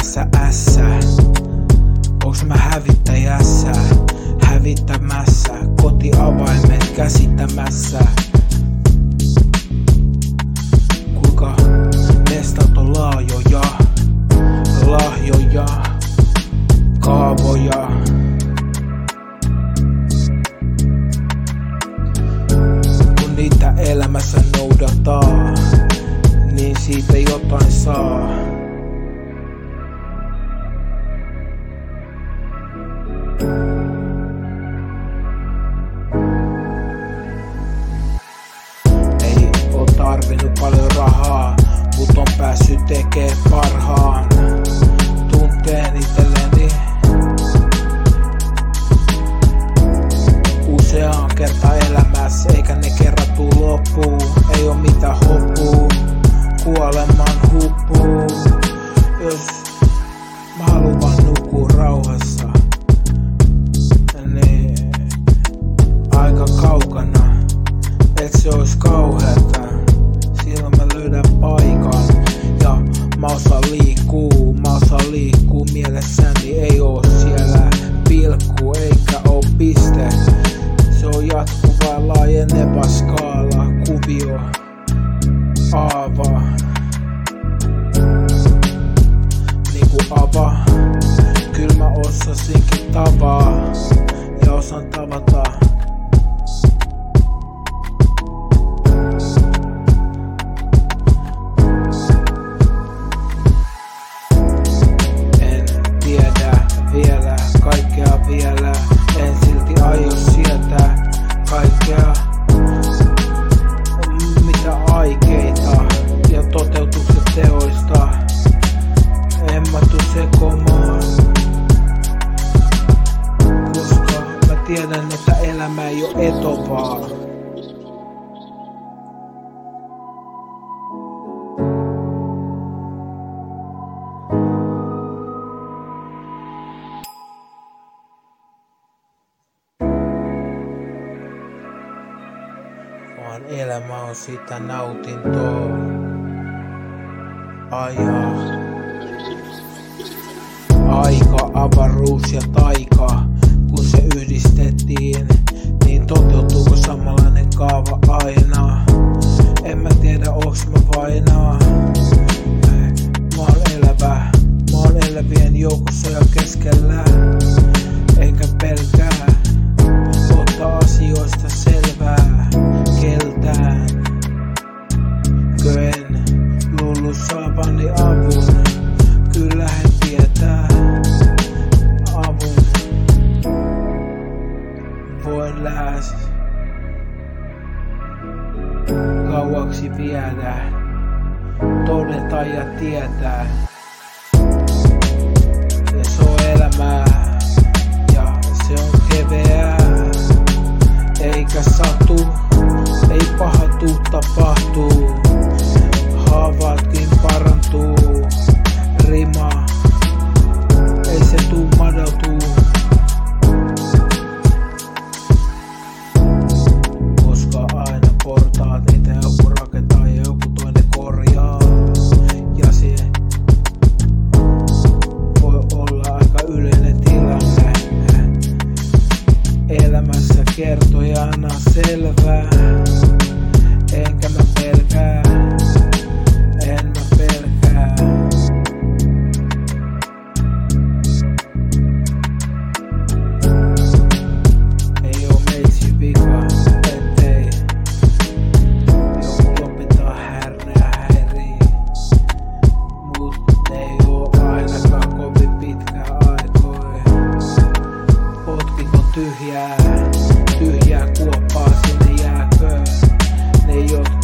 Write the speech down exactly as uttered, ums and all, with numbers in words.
tekemässä ässää? Onks mä hävittäjässä, hävittämässä, kotiavaimet käsittämässä? Kuinka mestat on laajoja, lahjoja, kaavoja. Kun niitä elämässä noudataan, niin siitä jotain saa. Ei oo tarvinnut paljon rahaa, mut on päässyt tekee parhaan tunteen itselleni. Useaan kertaan elämässä, eikä ne kerran tuu loppuun. Ei oo mitään hoppuu, kuoleman huppuu. Jos mä haluan vaan nukkua rauhassa, niin aika kaukana, et se ois kauheata. Silloin mä löydän paikan ja mä osaan liikkuu, mä osaan liikkuu. Mielessäni ei oo siellä pilkku eikä oo piste. Se on jatkuva laajeneva skaala, kuvio, aava. Niinku ava, kyl mä osasinkin tavaa ja osaan tavata. En tiedä vielä kaikkea vielä, en silti aio sietää kaikkea, mitä aikeita ja toteutukset teoista. En mä tuu sekomaan, koska mä tiedän, että elämä ei oo etovaa. Vaan elämä on sitä nautintoa ajaa. Aika, avaruus ja taika, kun se yhdistettiin, niin toteutuuko samanlainen kaava aina? En mä tiedä, onks mä vainaa. Mä oon elävä, mä oon elävien joukossa ja keskellä. Enkä pelkää ottaa asioista selvää keltään. Kö en luullut saavani avun, kyllä he tietää avun. Voin lähes kauaksi viedä, todeta ja tietää. Ja se on elämää ja se on keveää. Eikä satu, ei paha tuu tapahtuu. Haavatkin parantuu, rima, ei se tuu madaltuu. Koska aina portaat, niitä joku rakentaa ja joku toinen korjaa. Ja se voi olla aika yleinen tilanne elämässä kertojana selvää. Enkä mä pelkää, en mä pelkää. Ei oo meitsi vika, ettei joku lopeta härneä häirii. Mut ei oo ainakaan kovin pitkä aikoin. Potkit on tyhjää, tyhjää kuoppaa sinne jääköön. Ne jotka